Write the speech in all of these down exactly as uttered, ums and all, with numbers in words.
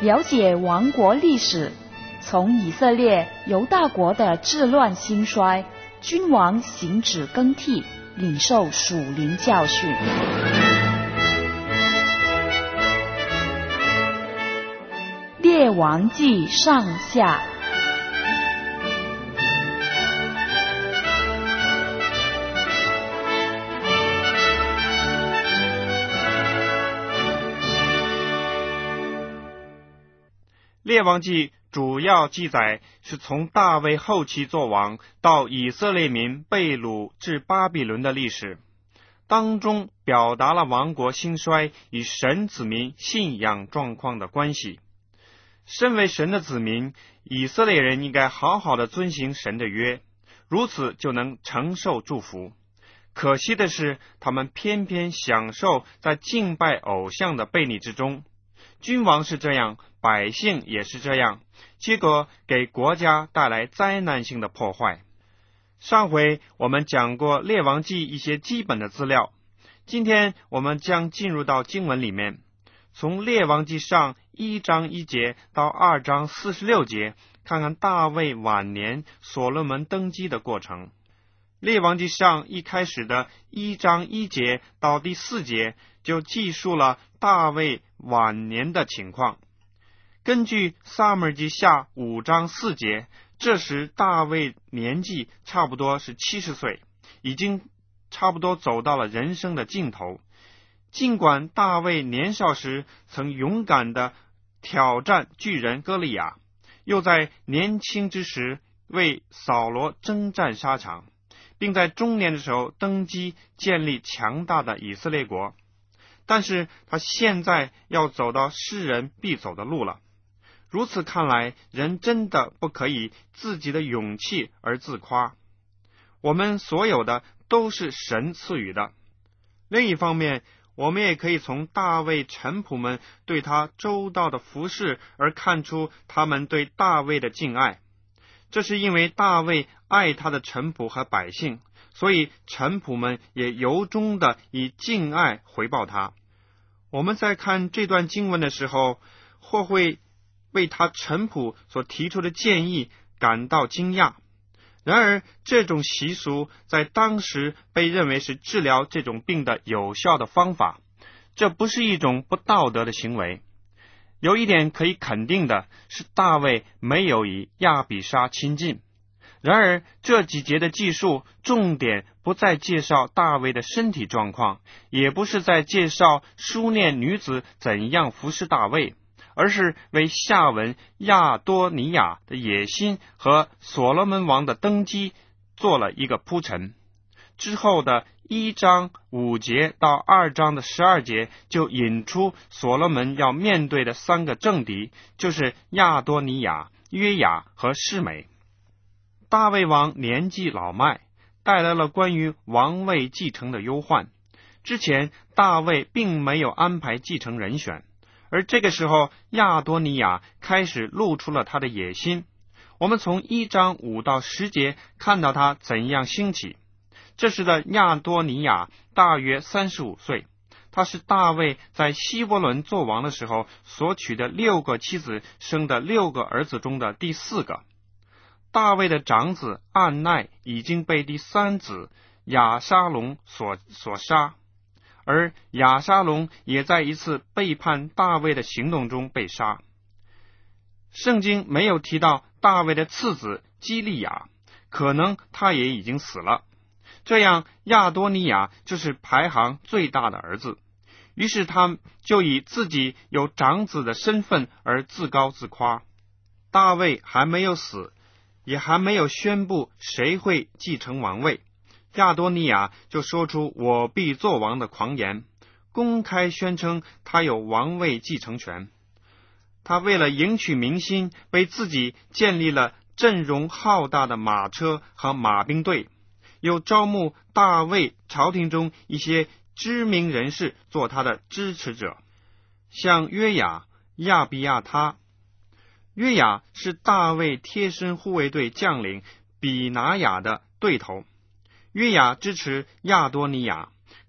了解王国历史，从以色列犹大国的治乱兴衰，君王行止更替，领受属灵教训。列王纪上下。 列王纪主要记载是从大卫后期作王到以色列民被掳至巴比伦的历史，当中表达了王国兴衰与神子民信仰状况的关系。身为神的子民，以色列人应该好好的遵行神的约，如此就能承受祝福。可惜的是，他们偏偏享受在敬拜偶像的悖逆之中。君王是这样，百姓也是这样，结果给国家带来灾难性的破坏。上回我们讲过列王纪一些基本的资料，今天我们将进入到经文里面，从列王纪上一章一节到二章四十六节，看看大卫晚年所罗门登基的过程。列王纪上一开始的一章一节到第四节就记述了大卫晚年的情况。根据撒母耳记下五章四节，这时大卫年纪差不多是七十岁，已经差不多走到了人生的尽头。尽管大卫年少时曾勇敢地挑战巨人歌利亚，又在年轻之时为扫罗征战沙场，并在中年的时候登基建立强大的以色列国，但是他现在要走到世人必走的路了。如此看来，人真的不可以自己的勇气而自夸，我们所有的都是神赐予的。另一方面，我们也可以从大卫臣仆们对他周到的服侍而看出他们对大卫的敬爱。这是因为大卫爱他的臣仆和百姓，所以臣仆们也由衷的以敬爱回报他。我们在看这段经文的时候，或会为他臣仆所提出的建议感到惊讶。然而，这种习俗在当时被认为是治疗这种病的有效的方法，这不是一种不道德的行为。有一点可以肯定的是，大卫没有与亚比莎亲近。然而，这几节的记述重点不再介绍大卫的身体状况，也不是在介绍书念女子怎样服侍大卫，而是为下文亚多尼亚的野心和所罗门王的登基做了一个铺陈。之后的一章五节到二章的十二节就引出所罗门要面对的三个政敌，就是亚多尼亚、约雅和示每。大卫王年纪老迈，带来了关于王位继承的忧患。之前大卫并没有安排继承人选，而这个时候亚多尼亚开始露出了他的野心。我们从一章五到十节看到他怎样兴起。这时的亚多尼亚大约三十五岁，他是大卫在希伯伦做王的时候所娶的六个妻子生的六个儿子中的第四个。大卫的长子暗奈已经被第三子亚沙龙所所杀，而亚沙龙也在一次背叛大卫的行动中被杀。圣经没有提到大卫的次子基利亚，可能他也已经死了。这样亚多尼亚就是排行最大的儿子，于是他就以自己有长子的身份而自高自夸。大卫还没有死，也还没有宣布谁会继承王位，亚多尼亚就说出我必作王的狂言，公开宣称他有王位继承权。他为了赢取民心，为自己建立了阵容浩大的马车和马兵队，又招募大卫朝廷中一些知名人士做他的支持者，像约雅、亚比亚他。约雅是大卫贴身护卫队将领比拿雅的对头。约雅支持亚多尼亚，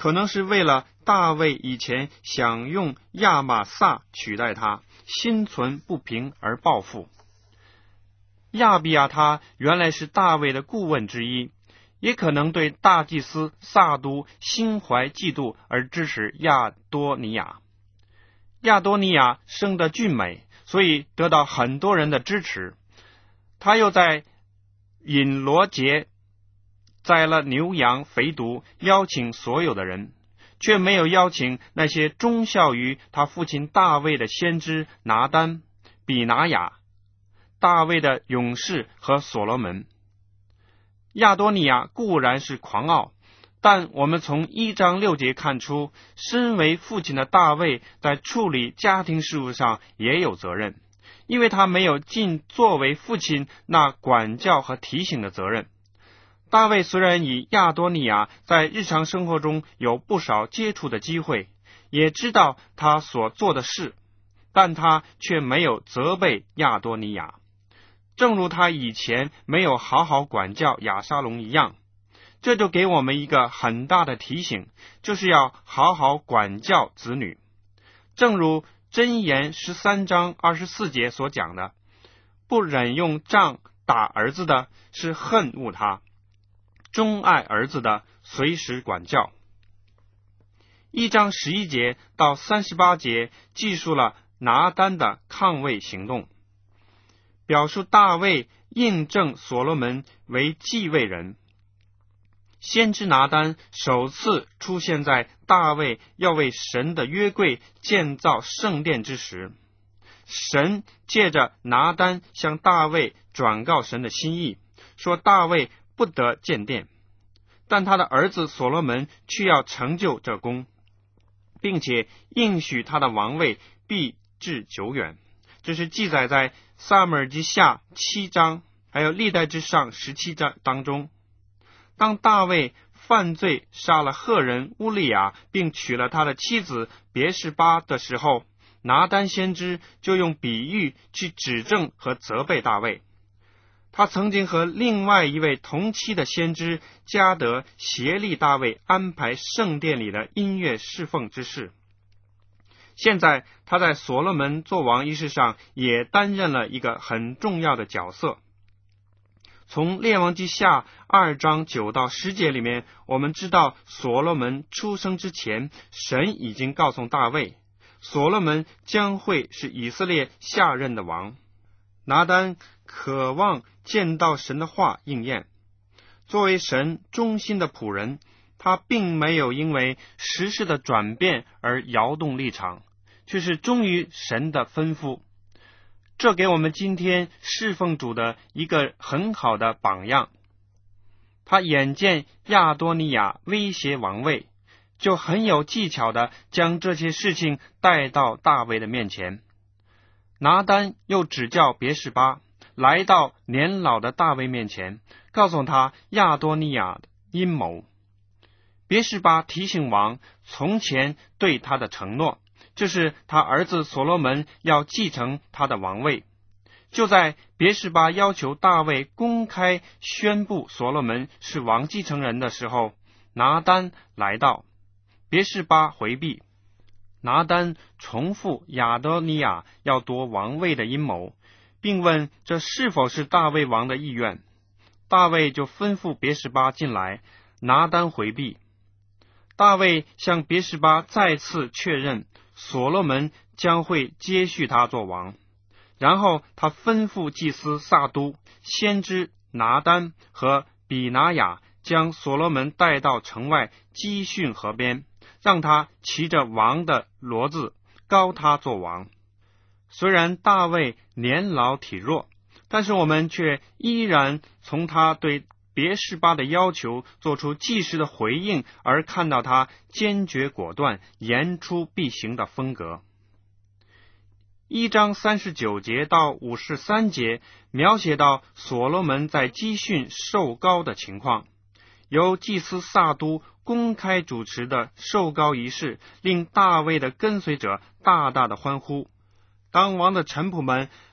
可能是为了大卫以前想用亚玛撒取代他，心存不平而报复。亚比亚他原来是大卫的顾问之一，也可能对大祭司撒督心怀嫉妒而支持亚多尼亚。亚多尼亚生得俊美，所以得到很多人的支持。他又在隐罗节宰了牛羊肥犊，邀请所有的人，却没有邀请那些忠孝于他父亲大卫的先知拿单、比拿雅、大卫的勇士和所罗门。亚多尼亚固然是狂傲，但我们从一章六节看出，身为父亲的大卫在处理家庭事务上也有责任，因为他没有尽作为父亲那管教和提醒的责任。大卫虽然与亚多尼亚在日常生活中有不少接触的机会，也知道他所做的事，但他却没有责备亚多尼亚，正如他以前没有好好管教亚沙龙一样。这就给我们一个很大的提醒，就是要好好管教子女。正如箴言十三章二十四节所讲的，不忍用杖打儿子的是恨恶他，钟爱儿子的随时管教。一章十一节到三十八节记述了拿单的抗位行动，表述大卫印证所罗门为继位人。先知拿单首次出现在大卫要为神的约柜建造圣殿之时，神借着拿单向大卫转告神的心意，说大卫不得建殿，但他的儿子所罗门却要成就这功，并且应许他的王位必至久远。这是记载在撒母耳记下七章还有历代之上十七章当中。当大卫犯罪杀了赫人乌利亚，并娶了他的妻子别是巴的时候，拿单先知就用比喻去指正和责备大卫。他曾经和另外一位同期的先知加德协力大卫安排圣殿里的音乐侍奉之事。现在他在所罗门作王一事上也担任了一个很重要的角色。从列王记下二章九到十节里面，我们知道所罗门出生之前，神已经告诉大卫，所罗门将会是以色列下任的王。拿单渴望见到神的话应验，作为神忠心的仆人，他并没有因为时势的转变而摇动立场，却是忠于神的吩咐。这给我们今天侍奉主的一个很好的榜样。他眼见亚多尼亚威胁王位，就很有技巧的将这些事情带到大卫的面前。拿单又指教别是巴来到年老的大卫面前，告诉他亚多尼亚的阴谋。别是巴提醒王从前对他的承诺，就是他儿子所罗门要继承他的王位。就在别是巴要求大卫公开宣布所罗门是王继承人的时候，拿单来到，别是巴回避。拿单重复亚多尼亚要夺王位的阴谋，并问这是否是大卫王的意愿。大卫就吩咐别是巴进来，拿单回避。大卫向别是巴再次确认所罗门将会接续他做王，然后他吩咐祭司撒督、先知拿单和比拿雅将所罗门带到城外基训河边，让他骑着王的骡子高他做王。虽然大卫年老体弱，但是我们却依然从他对别是巴的要求做出即时的回应，而看到他坚决果断、言出必行的风格。一章三十九节到五十三节描写到所罗门在基训受膏的情况，由祭司撒督公开主持的受膏仪式，令大卫的跟随者大大的欢呼。当王的臣仆们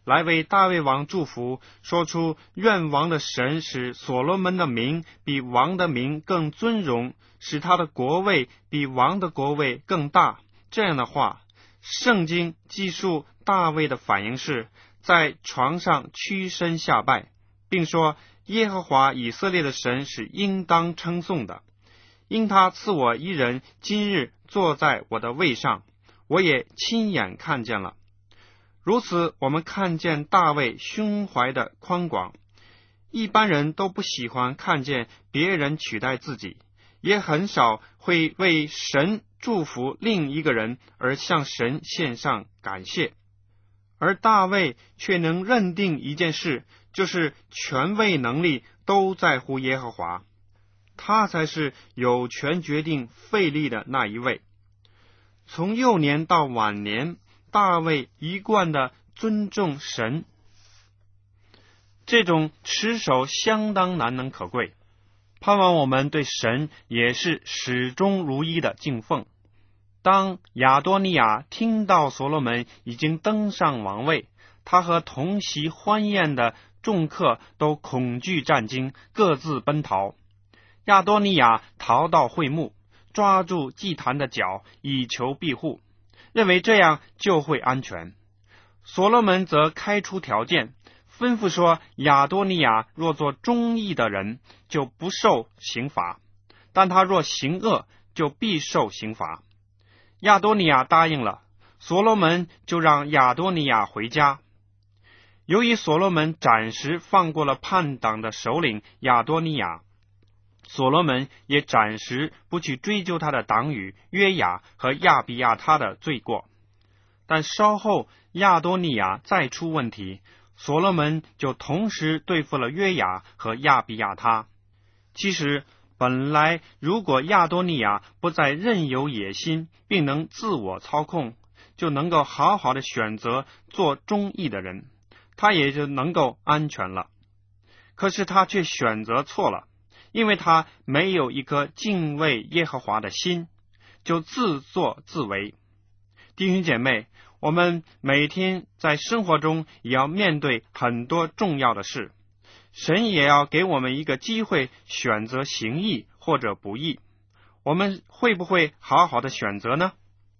来为大卫王祝福，说出愿王的神使所罗门的名比王的名更尊荣，使他的国位比王的国位更大，这样的话，圣经记述大卫的反应是在床上屈身下拜，并说耶和华以色列的神是应当称颂的，因他赐我一人今日坐在我的位上，我也亲眼看见了。如此，我们看见大卫胸怀的宽广。一般人都不喜欢看见别人取代自己，也很少会为神祝福另一个人而向神献上感谢。而大卫却能认定一件事，就是权位能力都在乎耶和华，他才是有权决定费力的那一位。从幼年到晚年，大卫一贯的尊重神，这种持守相当难能可贵。盼望我们对神也是始终如一的敬奉。当亚多尼亚听到所罗门已经登上王位，他和同席欢宴的众客都恐惧战惊，各自奔逃。亚多尼亚逃到会幕，抓住祭坛的脚，以求庇护，认为这样就会安全。所罗门则开出条件，吩咐说亚多尼亚若做忠义的人，就不受刑罚，但他若行恶，就必受刑罚。亚多尼亚答应了，所罗门就让亚多尼亚回家。由于所罗门暂时放过了叛党的首领亚多尼亚，所罗门也暂时不去追究他的党羽约雅和亚比亚他的罪过。但稍后亚多尼亚再出问题，所罗门就同时对付了约雅和亚比亚他。其实本来如果亚多尼亚不再任由野心，并能自我操控，就能够好好的选择做忠义的人，他也就能够安全了。可是他却选择错了，因为他没有一颗敬畏耶和华的心，就自作自为。弟兄姐妹，我们每天在生活中也要面对很多重要的事，神也要给我们一个机会选择行义或者不义，我们会不会好好的选择呢？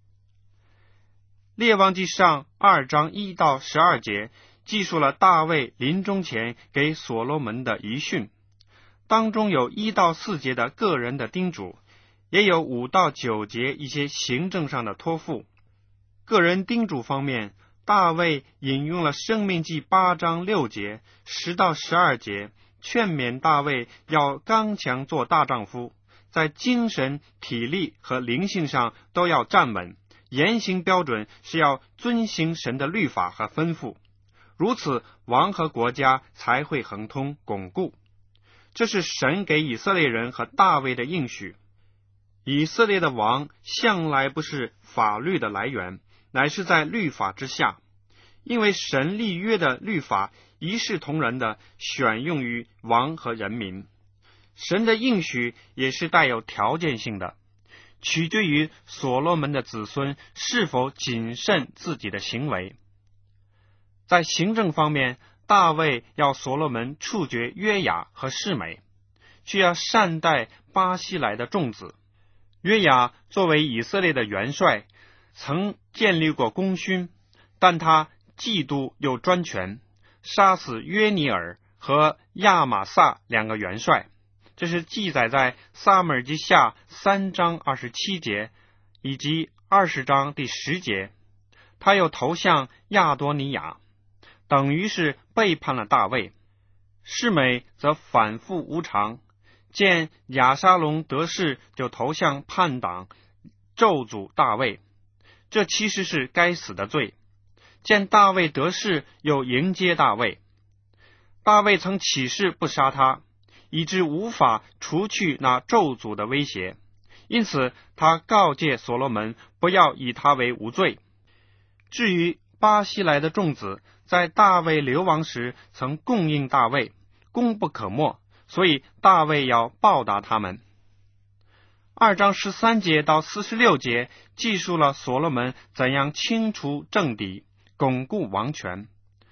列王记上二章一到十二节记述了大卫临终前给所罗门的遗训，当中有一到四节的个人的叮嘱，也有五到九节一些行政上的托付。个人叮嘱方面，大卫引用了申命记八章六节、十到十二节，劝勉大卫要刚强做大丈夫，在精神、体力和灵性上都要站稳，言行标准是要遵行神的律法和吩咐，如此王和国家才会亨通巩固。这是神给以色列人和大卫的应许。以色列的王向来不是法律的来源，乃是在律法之下，因为神立约的律法一视同仁的选用于王和人民。神的应许也是带有条件性的，取决于所罗门的子孙是否谨慎自己的行为。在行政方面，大卫要所罗门处决约雅和示每，却要善待巴西来的众子。约雅作为以色列的元帅，曾建立过功勋，但他嫉妒又专权，杀死约尼尔和亚玛撒两个元帅。这是记载在撒母耳记下三章二十七节以及二十章第十节。他又投向亚多尼亚，等于是背叛了大卫。示每则反复无常，见亚沙龙得势就投向叛党，咒诅大卫，这其实是该死的罪。见大卫得势又迎接大卫，大卫曾起誓不杀他，以致无法除去那咒诅的威胁，因此他告诫所罗门不要以他为无罪。至于巴西来的众子，在大卫流亡时曾供应大卫，功不可没，所以大卫要报答他们。二章十三节到四十六节记述了所罗门怎样清除政敌，巩固王权。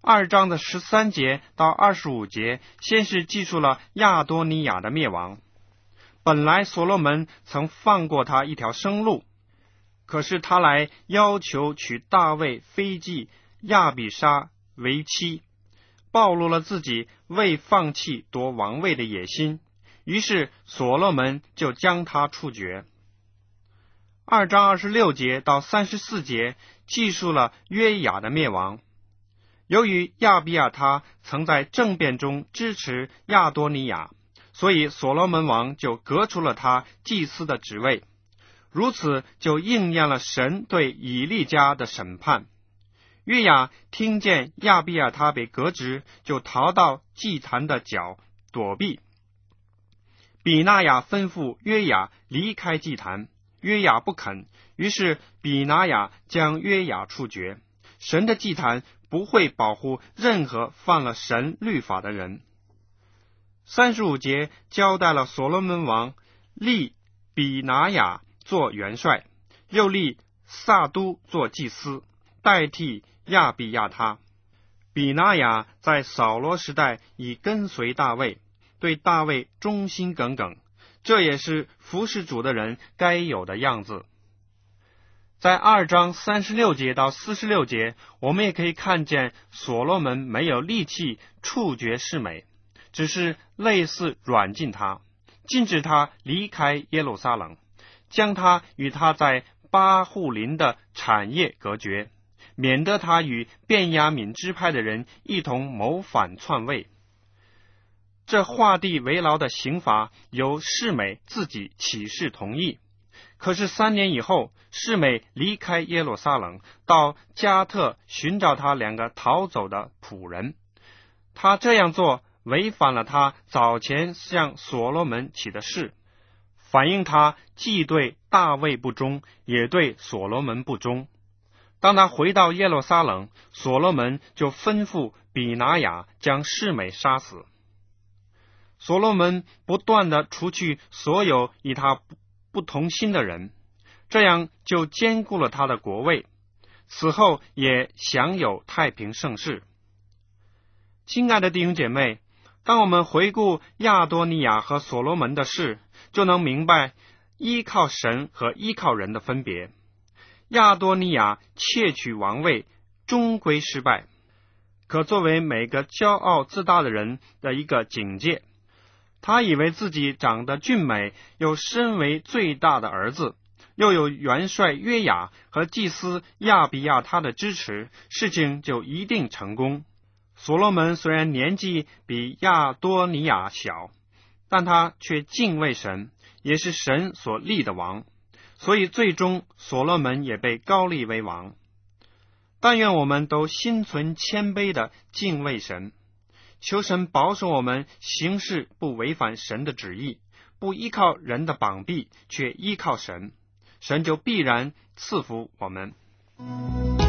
二章的十三节到二十五节，先是记述了亚多尼亚的灭亡。本来所罗门曾放过他一条生路，可是他来要求娶大卫妃妓亚比莎为妻，暴露了自己未放弃夺王位的野心，于是所罗门就将他处决。二章二十六节到三十四节记述了约雅的灭亡。由于亚比亚他曾在政变中支持亚多尼亚，所以所罗门王就革除了他祭司的职位，如此就应验了神对以利家的审判。约雅听见亚比亚他被革职，就逃到祭坛的角躲避。比拿雅吩咐约雅离开祭坛，约雅不肯，于是比拿雅将约雅处决。神的祭坛不会保护任何犯了神律法的人。三十五节交代了所罗门王立比拿雅做元帅，又立撒都做祭司，代替亚比亚他。比拿雅在扫罗时代已跟随大卫，对大卫忠心耿耿，这也是服侍主的人该有的样子。在二章三十六节到四十六节，我们也可以看见所罗门没有力气处决示每，只是类似软禁他，禁止他离开耶路撒冷，将他与他在巴户林的产业隔绝，免得他与便雅悯支派的人一同谋反篡位。这画地为牢的刑罚由示每自己起誓同意，可是三年以后，示每离开耶路撒冷，到加特寻找他两个逃走的仆人。他这样做违反了他早前向所罗门起的誓，反映他既对大卫不忠，也对所罗门不忠。当他回到耶路撒冷，所罗门就吩咐比拿雅将示每杀死。所罗门不断地除去所有与他不同心的人，这样就坚固了他的国位，此后也享有太平盛世。亲爱的弟兄姐妹，当我们回顾亚多尼亚和所罗门的事，就能明白依靠神和依靠人的分别。亚多尼亚窃取王位，终归失败，可作为每个骄傲自大的人的一个警戒。他以为自己长得俊美，又身为最大的儿子，又有元帅约雅和祭司亚比亚他的支持，事情就一定成功。所罗门虽然年纪比亚多尼亚小，但他却敬畏神，也是神所立的王，所以最终所罗门也被高立为王。但愿我们都心存谦卑的敬畏神，求神保守我们行事不违反神的旨意，不依靠人的膀臂，却依靠神，神就必然赐福我们。